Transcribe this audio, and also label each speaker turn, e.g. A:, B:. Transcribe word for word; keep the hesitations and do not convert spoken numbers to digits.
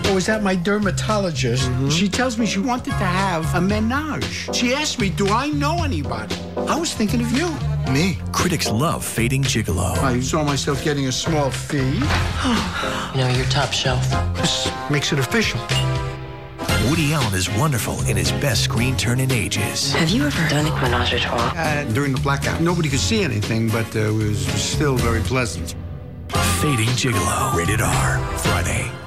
A: I was at my dermatologist. Mm-hmm. She tells me she wanted to have a menage. She asked me, do I know anybody? I was thinking of you.
B: Me?
C: Critics love Fading Gigolo.
A: I saw myself getting a small fee.
D: You know, you're top shelf.
A: This makes it official.
C: Woody Allen is wonderful in his best screen turn in ages.
D: Have you ever done a menage a trois?
A: Uh, during the blackout, nobody could see anything, but uh, it was still very pleasant.
C: Fading Gigolo. Rated R. Friday.